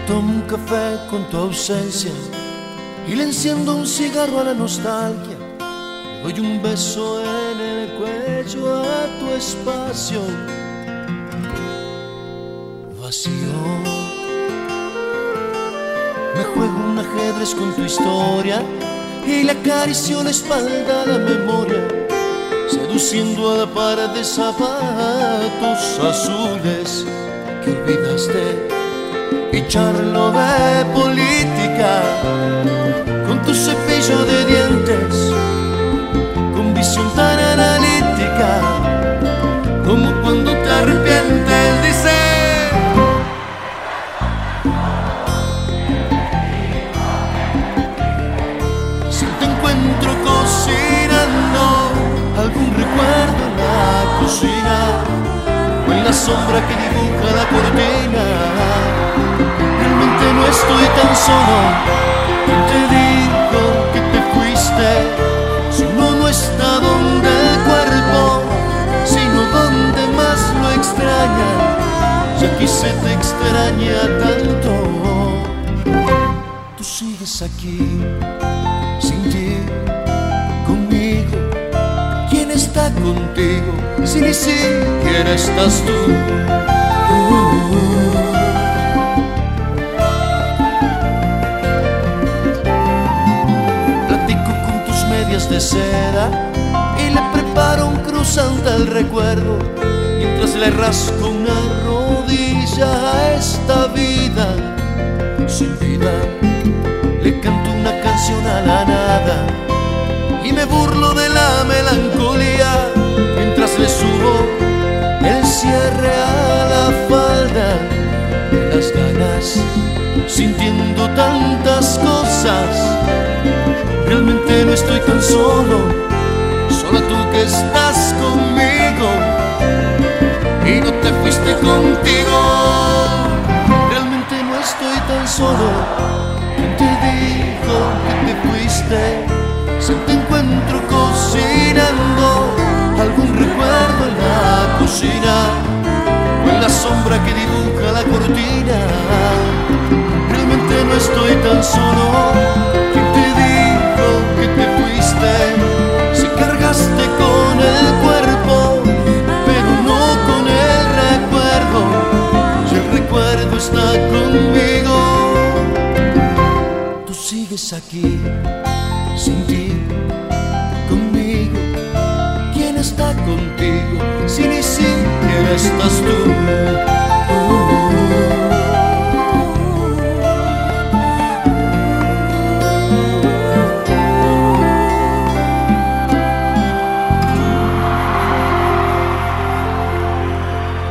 tomo un café con tu ausencia y le enciendo un cigarro a la nostalgia. Le doy un beso en el cuello a tu espacio vacío. Me juego un ajedrez con tu historia y le acaricio la espalda a la memoria, seduciendo a la par de zapatos azules que olvidaste, y charlo de política con tu cepillo de dientes, con visión tan analítica como cuando te arrepientes. Dice: si te encuentro cocinando algún recuerdo en la cocina o en la sombra que dibuja la cortina, realmente no estoy tan solo. ¿Quién te dijo que te fuiste? Si uno no está donde el cuerpo, sino donde más lo extraña. Y aquí se te extraña tanto. Tú sigues aquí, sin ti, conmigo. ¿Quién está contigo si ni siquiera estás tú? Platico con tus medias de seda y le preparo un cruzante al recuerdo, mientras le rasco una rodilla a esta vida sin vida. Le canto una canción a la nada y me burlo de la melancolía, mientras le subo el cierre a la falda de las ganas, sintiendo tantas cosas. Realmente no estoy tan solo, solo tú que estás conmigo y no te fuiste contigo. Realmente no estoy tan solo. ¿Quién te dijo que te fuiste? Si te encuentro cocinando algún recuerdo en la cocina o en la sombra que dibuja la cortina, realmente no estoy tan solo. ¿Quién te dijo que te fuiste? Si cargaste con el cuerpo, pero no con el recuerdo, y el recuerdo está conmigo. Tú sigues aquí, sin ti, conmigo. ¿Quién está contigo si ni siquiera estás tú?